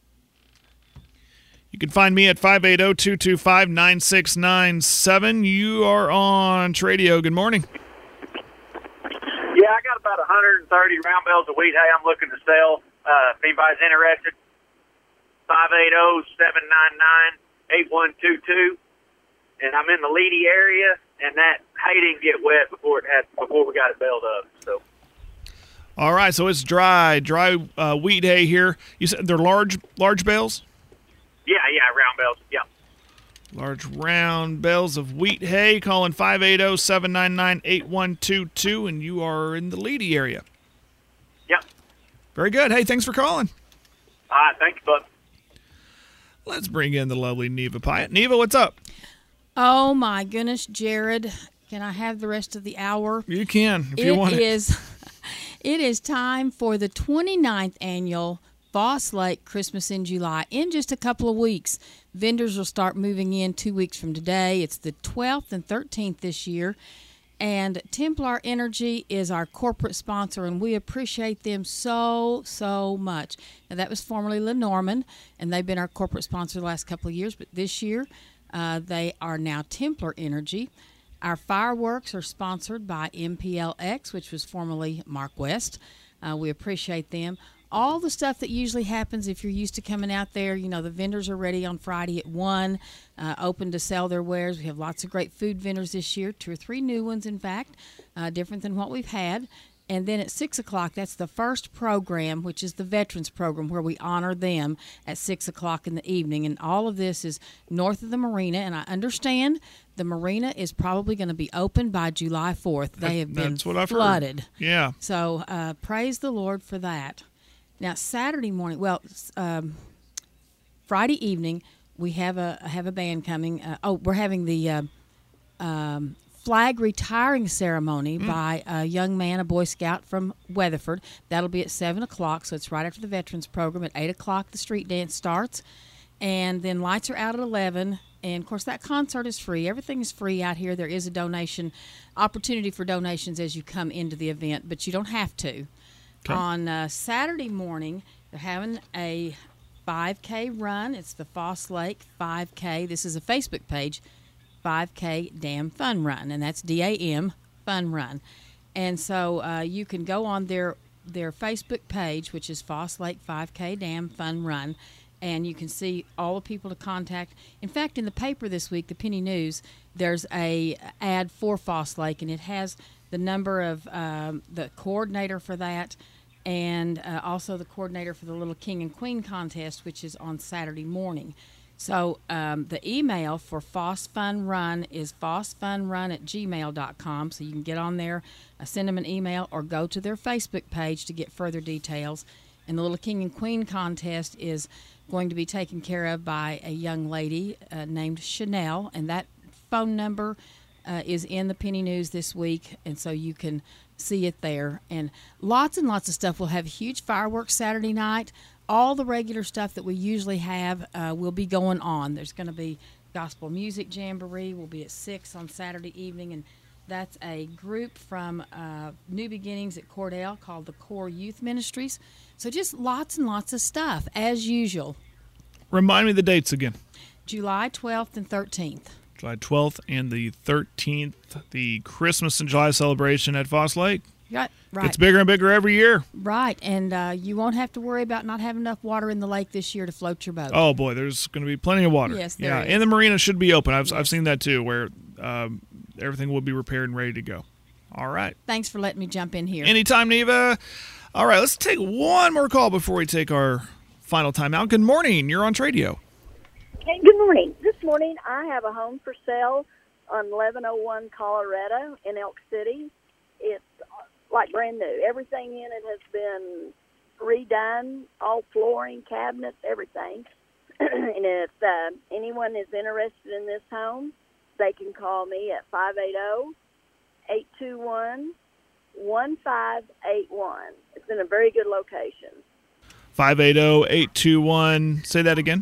You can find me at five eight zero, two two five, nine six nine seven. You are on Tradio. Good morning. Yeah, I got about one hundred thirty round bales of wheat hay I'm looking to sell. Uh, if anybody's interested, five eight zero, seven nine nine, eight one two two. And I'm in the Leedy area, and that hay didn't get wet before it had before we got it baled up. So. All right, so it's dry, dry uh, wheat hay here. You said they're large, large bales? Yeah, yeah, round bales, yeah. Large round bales of wheat hay. Calling five eight zero, seven nine nine, eight one two two, and you are in the Leedy area. Yep. Very good. Hey, thanks for calling. All right, thank you, bud. Let's bring in the lovely Neva Pyatt. Neva, what's up? Oh, my goodness, Jared. Can I have the rest of the hour? You can, if it you want it. Is, it is time for the twenty-ninth annual Boss Lake Christmas in July. In just a couple of weeks, vendors will start moving in two weeks from today. It's the twelfth and thirteenth this year. And Templar Energy is our corporate sponsor, and we appreciate them so, so much. Now, that was formerly Lenormand, and they've been our corporate sponsor the last couple of years. But this year, uh, they are now Templar Energy. Our fireworks are sponsored by M P L X, which was formerly Mark West. Uh, we appreciate them. All the stuff that usually happens if you're used to coming out there, you know, the vendors are ready on Friday at one, uh, open to sell their wares. We have lots of great food vendors this year, two or three new ones, in fact, uh, different than what we've had. And then at six o'clock, that's the first program, which is the Veterans Program, where we honor them at six o'clock in the evening. And all of this is north of the marina. And I understand the marina is probably going to be open by July fourth. They have been That's what I've flooded. heard. Yeah. So uh, praise the Lord for that. Now, Saturday morning, well, um, Friday evening, we have a have a band coming. Uh, oh, we're having the uh, um, flag retiring ceremony mm. by a young man, a Boy Scout from Weatherford. That'll be at seven o'clock, so it's right after the Veterans Program. At eight o'clock, the street dance starts. And then lights are out at eleven. And, of course, that concert is free. Everything is free out here. There is a donation opportunity for donations as you come into the event, but you don't have to. Okay. On uh, Saturday morning, they're having a five K run. It's the Foss Lake five K. This is a Facebook page, five K Dam Fun Run, and that's D A M Fun Run. And so uh, you can go on their their Facebook page, which is Foss Lake five K Dam Fun Run, and you can see all the people to contact. In fact, in the paper this week, the Penny News, there's a ad for Foss Lake, and it has the number of um, the coordinator for that, and uh, also the coordinator for the Little King and Queen contest, which is on Saturday morning. So um, the email for Foss Fun Run is fossfunrun at gmail dot com. So you can get on there, uh, send them an email, or go to their Facebook page to get further details. And the Little King and Queen contest is going to be taken care of by a young lady uh, named Chanel, and that phone number uh, is in the Penny News this week, and so you can see it there. And lots and lots of stuff. We'll have huge fireworks Saturday night. All the regular stuff that we usually have uh, will be going on. There's going to be gospel music jamboree. We'll be at six on Saturday evening, and that's a group from uh, New Beginnings at Cordell called the Core Youth Ministries. So just lots and lots of stuff, as usual. Remind me the dates again. July twelfth and thirteenth. July twelfth and the thirteenth, the Christmas and July celebration at Foss Lake. Right, right. It's bigger and bigger every year. Right, and uh, you won't have to worry about not having enough water in the lake this year to float your boat. Oh, boy, there's going to be plenty of water. Yes, there yeah, is. And the marina should be open. I've, yes. I've seen that, too, where um, everything will be repaired and ready to go. All right. Thanks for letting me jump in here. Anytime, Neva. All right, let's take one more call before we take our final time out. Good morning. You're on Tradio. Hey, good morning. This morning I have a home for sale on eleven oh one Colorado in Elk City. It's like brand new. Everything in it has been redone, all flooring, cabinets, everything. And if uh, anyone is interested in this home, they can call me at five eight zero, eight two one, one five eight one. It's in a very good location. five eight zero, eight two one, say that again.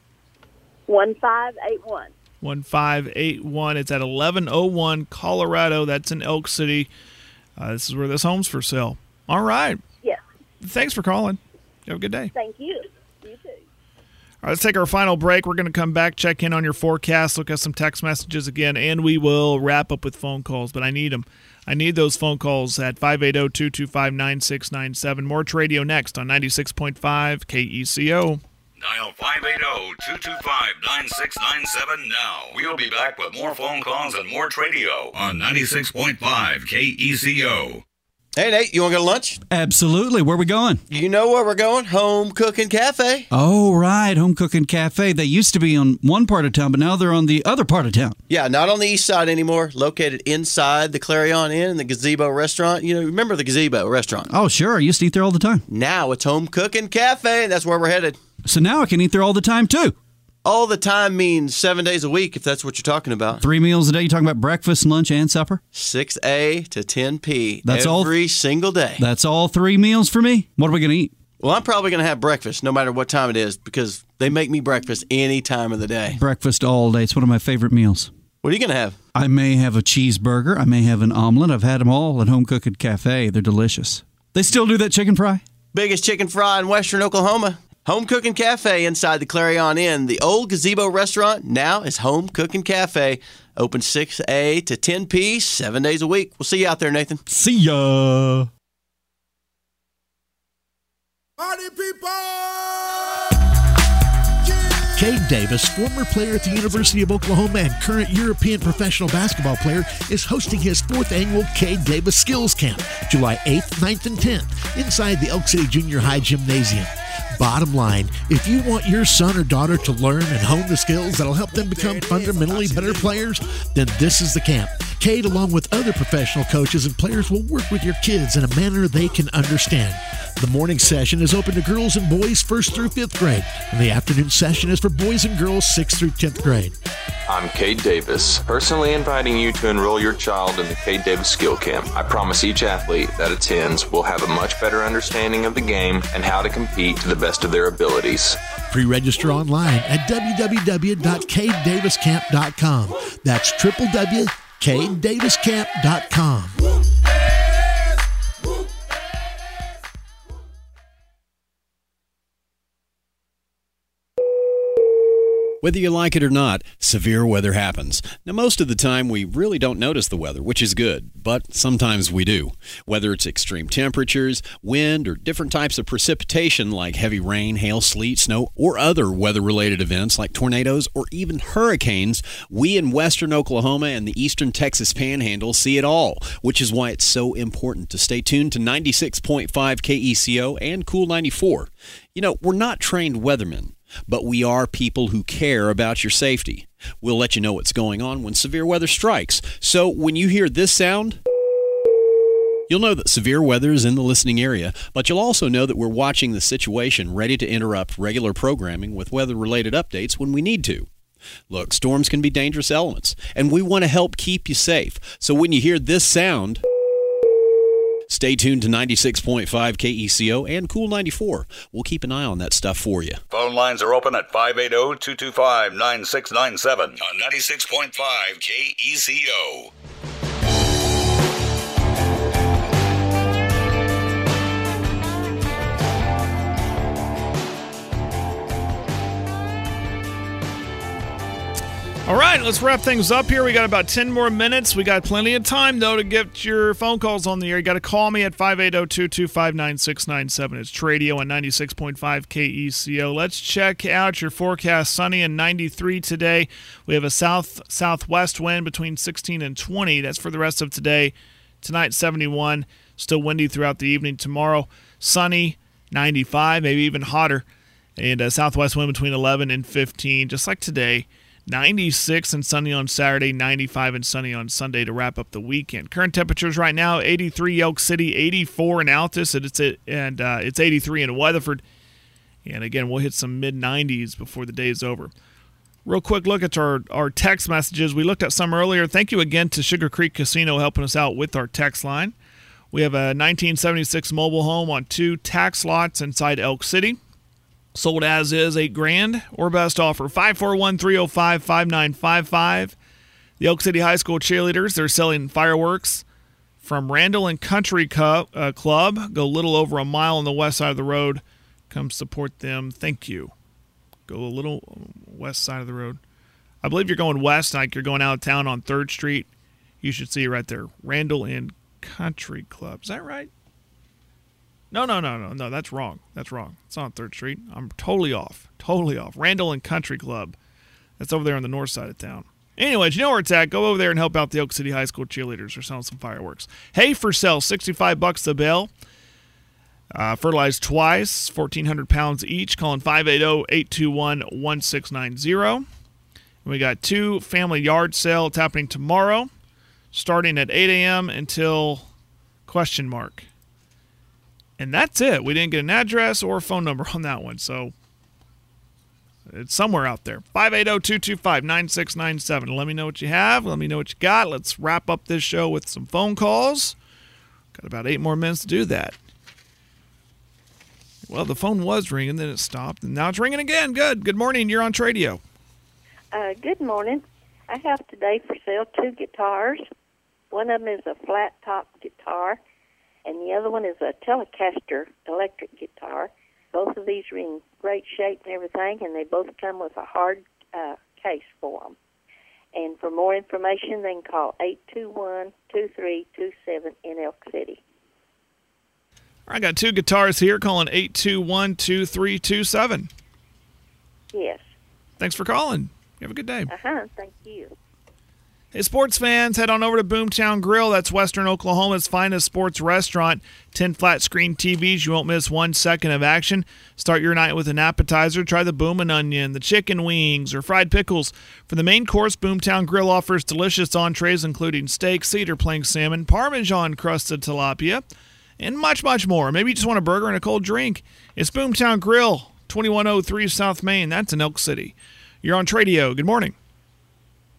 one five eight one. one five eight one. It's at eleven oh one Colorado. That's in Elk City. Uh, this is where this home's for sale. All right. Yeah. Thanks for calling. You have a good day. Thank you. You too. All right, let's take our final break. We're going to come back, check in on your forecast, look at some text messages again, and we will wrap up with phone calls. But I need them. I need those phone calls at five eight zero, two two five, nine six nine seven. More Tradio next on ninety-six point five K E C O. Dial five eight zero, two two five, nine six nine seven now. We'll be back with more phone calls and more Tradio on ninety-six point five K E C O. Hey, Nate, you want to go to lunch? Absolutely. Where we going? You know where we're going. Home Cooking Cafe. Oh, right. Home Cooking Cafe. They used to be on one part of town, but now they're on the other part of town. Yeah, not on the east side anymore. Located inside the Clarion Inn and the Gazebo Restaurant. You know, remember the Gazebo Restaurant? Oh, sure. I used to eat there all the time. Now it's Home Cooking Cafe, and that's where we're headed. So now I can eat there all the time, too. All the time means seven days a week, if that's what you're talking about. Three meals a day? You're talking about breakfast, lunch, and supper? six A to ten P That's every all, single day. That's all three meals for me? What are we going to eat? Well, I'm probably going to have breakfast no matter what time it is because they make me breakfast any time of the day. Breakfast all day. It's one of my favorite meals. What are you going to have? I may have a cheeseburger. I may have an omelet. I've had them all at Home Cooking Cafe. They're delicious. They still do that chicken fry? Biggest chicken fry in western Oklahoma. Home Cooking Cafe inside the Clarion Inn. The old Gazebo Restaurant now is Home Cooking Cafe. Open six A to ten P, seven days a week. We'll see you out there, Nathan. See ya. Party people! Cade Davis, former player at the University of Oklahoma and current European professional basketball player, is hosting his fourth annual Cade Davis Skills Camp, July eighth, ninth, and tenth, inside the Elk City Junior High Gymnasium. Bottom line, if you want your son or daughter to learn and hone the skills that'll help them become fundamentally better players, then this is the camp. Cade, along with other professional coaches and players, will work with your kids in a manner they can understand. The morning session is open to girls and boys first through fifth grade, and the afternoon session is for boys and girls sixth through tenth grade. I'm Cade Davis, personally inviting you to enroll your child in the Cade Davis Skill Camp. I promise each athlete that attends will have a much better understanding of the game and how to compete to the best of their abilities. Pre-register online at w w w dot cade davis camp dot com. That's w w w dot cade davis camp dot com. Whether you like it or not, severe weather happens. Now, most of the time, we really don't notice the weather, which is good, but sometimes we do. Whether it's extreme temperatures, wind, or different types of precipitation like heavy rain, hail, sleet, snow, or other weather-related events like tornadoes or even hurricanes, we in western Oklahoma and the eastern Texas Panhandle see it all, which is why it's so important to stay tuned to ninety-six point five K E C O and Cool ninety-four. You know, we're not trained weathermen, but we are people who care about your safety. We'll let you know what's going on when severe weather strikes. So when you hear this sound, you'll know that severe weather is in the listening area, but you'll also know that we're watching the situation, ready to interrupt regular programming with weather-related updates when we need to. Look, storms can be dangerous elements, and we want to help keep you safe. So when you hear this sound, stay tuned to ninety-six point five K E C O and Cool ninety-four. We'll keep an eye on that stuff for you. Phone lines are open at five eight zero, two two five, nine six nine seven on ninety-six point five K E C O. All right, let's wrap things up here. We got about ten more minutes. We got plenty of time, though, to get your phone calls on the air. You got to call me at five eight zero, two two five, nine six nine seven. It's Tradio on ninety-six point five K E C O. Let's check out your forecast. Sunny and ninety-three today. We have a south-southwest wind between sixteen and twenty. That's for the rest of today. Tonight, seventy-one. Still windy throughout the evening. Tomorrow, sunny, ninety-five, maybe even hotter. And a southwest wind between eleven and fifteen, just like today. ninety-six and sunny on Saturday, ninety-five and sunny on Sunday to wrap up the weekend. Current temperatures right now, eighty-three Elk City, eighty-four in Altus, and it's and uh, it's eighty-three in Weatherford. And again, we'll hit some mid nineties before the day is over. Real quick look at our, our text messages. We looked at some earlier. Thank you again to Sugar Creek Casino helping us out with our text line. We have a nineteen seventy-six mobile home on two tax lots inside Elk City. Sold as is, eight grand or best offer. five four one, three oh five, five nine five five. The Elk City High School cheerleaders, they're selling fireworks from Randall and Country Club. Uh, Club. Go a little over a mile on the west side of the road. Come support them. Thank you. Go a little west side of the road. I believe you're going west, like you're going out of town on third Street. You should see it right there. Randall and Country Club. Is that right? No, no, no, no, no, that's wrong. That's wrong. It's not on third Street. I'm totally off. Totally off. Randall and Country Club. That's over there on the north side of town. Anyways, you know where it's at. Go over there and help out the Elk City High School cheerleaders. They're selling some fireworks. Hay for sale, sixty-five bucks a bale. Uh, fertilized twice, fourteen hundred pounds each. Calling five eight zero, eight two one, one six nine zero. We got two family yard sale. It's happening tomorrow, starting at eight a.m. until question mark. And that's it. We didn't get an address or a phone number on that one, so it's somewhere out there. five eight zero, two two five, nine six nine seven. Let me know what you have. Let me know what you got. Let's wrap up this show with some phone calls. Got about eight more minutes to do that. Well, the phone was ringing, then it stopped, and now it's ringing again. Good. Good morning. You're on Tradio. Uh, good morning. I have today for sale two guitars. One of them is a flat-top guitar, and the other one is a Telecaster electric guitar. Both of these are in great shape and everything, and they both come with a hard uh, case for them. And for more information, they can call eight two one, two three two seven in Elk City. I got two guitars here calling eight two one, two three two seven. Yes. Thanks for calling. You have a good day. Uh-huh. Thank you. Hey, sports fans, head on over to Boomtown Grill. That's Western Oklahoma's finest sports restaurant. ten flat-screen T Vs. You won't miss one second of action. Start your night with an appetizer. Try the Boomin' Onion, the chicken wings, or fried pickles. For the main course, Boomtown Grill offers delicious entrees, including steak, cedar plank salmon, Parmesan-crusted tilapia, and much, much more. Maybe you just want a burger and a cold drink. It's Boomtown Grill, twenty-one oh three South Main. That's in Elk City. You're on Tradio. Good morning.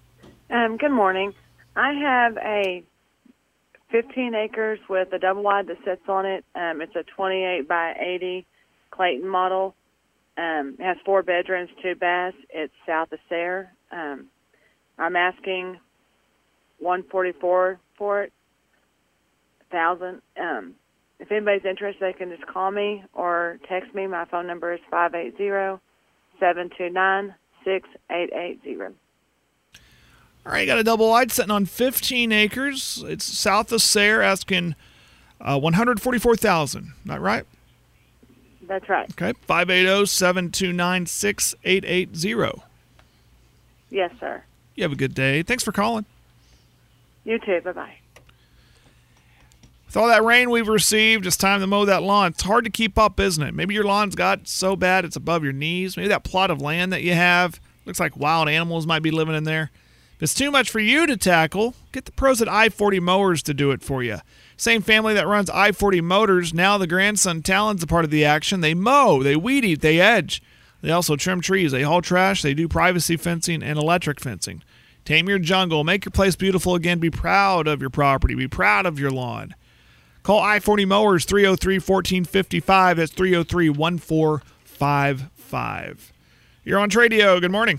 Um, good morning. I have a fifteen acres with a double wide that sits on it. Um, it's a twenty-eight by eighty Clayton model. Um, it has four bedrooms, two baths. It's south of Sayre. Um, I'm asking one forty-four for it, thousand. Um, if anybody's interested, they can just call me or text me. My phone number is five eight zero, seven two nine, six eight eight zero. All right, you got a double wide sitting on fifteen acres. It's south of Sayre, asking uh, one hundred forty-four thousand dollars. Not right? That's right. Okay, five eight zero, seven two nine, six eight eight zero. Yes, sir. You have a good day. Thanks for calling. You too. Bye-bye. With all that rain we've received, it's time to mow that lawn. It's hard to keep up, isn't it? Maybe your lawn's got so bad it's above your knees. Maybe that plot of land that you have looks like wild animals might be living in there. If it's too much for you to tackle, get the pros at I forty Mowers to do it for you. Same family that runs I forty Motors, now the grandson Talon's a part of the action. They mow, they weed eat, they edge. They also trim trees, they haul trash, they do privacy fencing and electric fencing. Tame your jungle, make your place beautiful again, be proud of your property, be proud of your lawn. Call I forty Mowers, three oh three, one four five five. That's three oh three, one four five five. You're on Tradio. Good morning.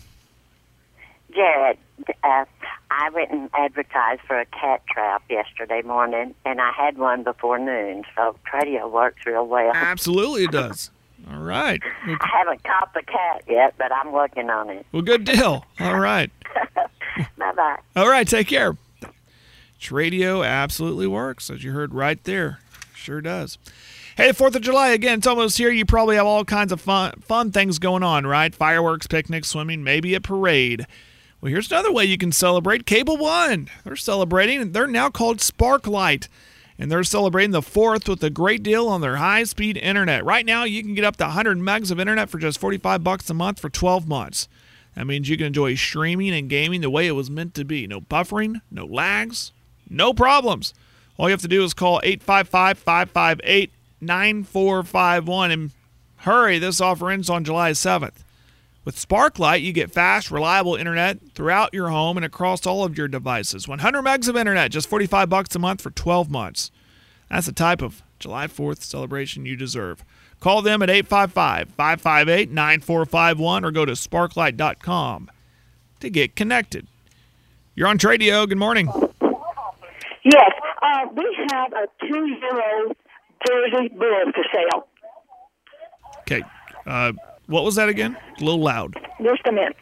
Jared, uh, I went and advertised for a cat trap yesterday morning, and I had one before noon, so Tradio works real well. Absolutely it does. All right. I haven't caught the cat yet, but I'm working on it. Well, good deal. All right. Bye-bye. All right, take care. Tradio absolutely works, as you heard right there. Sure does. Hey, fourth of July, again, it's almost here. You probably have all kinds of fun, fun things going on, right? Fireworks, picnics, swimming, maybe a parade. Well, here's another way you can celebrate. Cable One. They're celebrating, and they're now called Sparklight. And they're celebrating the fourth with a great deal on their high-speed internet. Right now, you can get up to one hundred megs of internet for just forty-five bucks a month for twelve months. That means you can enjoy streaming and gaming the way it was meant to be. No buffering, no lags, no problems. All you have to do is call eight five five, five five eight, nine four five one and hurry, this offer ends on July seventh. With Sparklight, you get fast, reliable internet throughout your home and across all of your devices. one hundred megs of internet, just forty-five bucks a month for twelve months. That's the type of July fourth celebration you deserve. Call them at eight five five, five five eight, nine four five one or go to sparklight dot com to get connected. You're on Tradio. Good morning. Yes, uh, we have a two-year-old Jersey Bull for sale. Okay. Uh, what was that again? A little loud. Just a minute.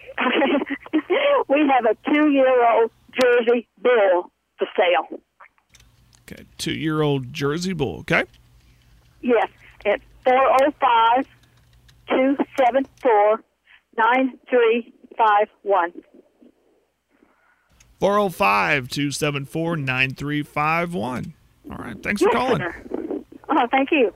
We have a two-year-old Jersey Bull for sale. Okay. Two-year-old Jersey Bull. Okay. Yes, it's four oh five, two seven four, nine three five one. four oh five, two seven four, nine three five one. All right. Thanks for Yes, calling. sir. Oh, thank you.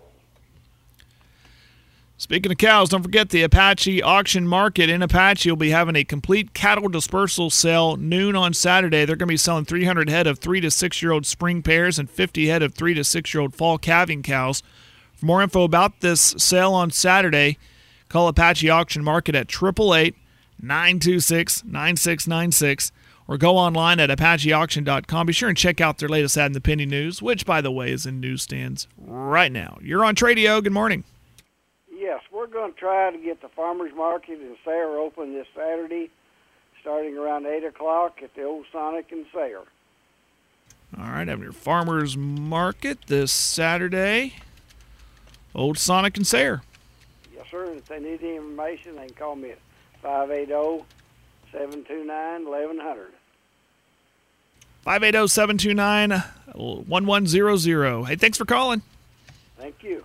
Speaking of cows, don't forget the Apache Auction Market in Apache will be having a complete cattle dispersal sale noon on Saturday. They're going to be selling three hundred head of three to six year old spring pairs and fifty head of three to six year old fall calving cows. For more info about this sale on Saturday, call Apache Auction Market at eight eight eight, nine two six, nine six nine six or go online at apache auction dot com. Be sure and check out their latest ad in the Penny News, which, by the way, is in newsstands right now. You're on Tradio. Good morning. Yes, we're going to try to get the farmers market in Sayre open this Saturday, starting around eight o'clock at the Old Sonic in Sayre. All right, having your farmers market this Saturday. Old Sonic and Sayre. Yes, sir. And if they need any information, they can call me at five eight zero, seven two nine, eleven hundred. five eight zero, seven two nine, one one zero zero. Hey, thanks for calling. Thank you.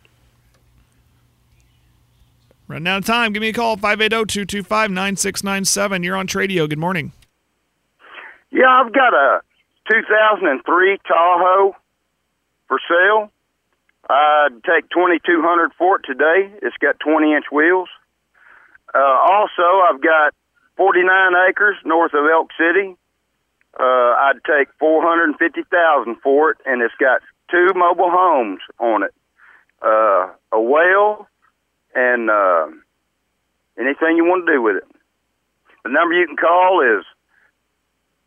Running out of time. Give me a call, five eight zero, two two five, nine six nine seven. You're on Tradio. Good morning. Yeah, I've got a two thousand three Tahoe for sale. I'd take twenty-two hundred dollars for it today. It's got twenty inch wheels. Uh, also, I've got forty-nine acres north of Elk City. Uh, I'd take four hundred fifty thousand dollars for it, and it's got two mobile homes on it. Uh, a well and uh, anything you want to do with it. The number you can call is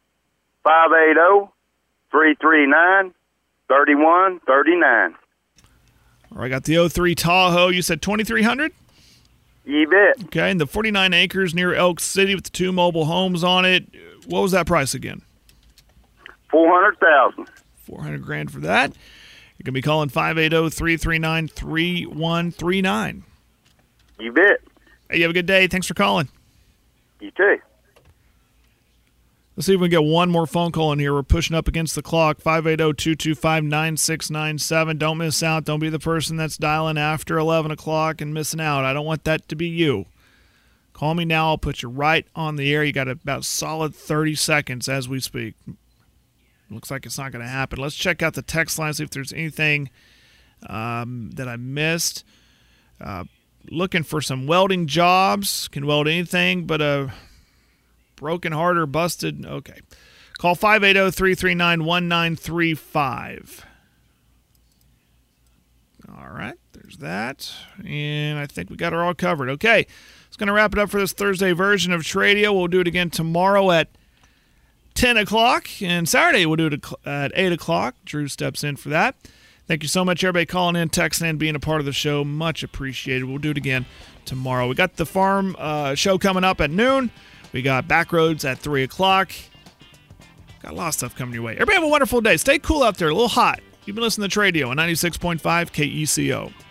five eight zero, three three nine, three one three nine. All right, got the oh three Tahoe. You said twenty-three hundred? You bet. Okay, and the forty-nine acres near Elk City with the two mobile homes on it. What was that price again? four hundred thousand dollars. four hundred grand for that. You're going to be calling five eight zero, three three nine, three one three nine. You bet. Hey, you have a good day. Thanks for calling. You too. Let's see if we can get one more phone call in here. We're pushing up against the clock. five eight zero, two two five, nine six nine seven. Don't miss out. Don't be the person that's dialing after eleven o'clock and missing out. I don't want that to be you. Call me now. I'll put you right on the air. You got about a solid thirty seconds as we speak. Looks like it's not going to happen. Let's check out the text line, see if there's anything um, that I missed. Uh, looking for some welding jobs. Can weld anything but a broken heart or busted. Okay. Call five eight zero, three three nine, one nine three five. All right. There's that. And I think we got her all covered. Okay. It's going to wrap it up for this Thursday version of Tradio. We'll do it again tomorrow at ten o'clock, and Saturday we'll do it at eight o'clock. Drew steps in for that. Thank you so much, everybody calling in, texting in, being a part of the show. Much appreciated. We'll do it again tomorrow. We got the farm uh, show coming up at noon. We got Backroads at three o'clock. Got a lot of stuff coming your way. Everybody have a wonderful day. Stay cool out there. A little hot. You've been listening to Tradio on ninety-six point five K E C O.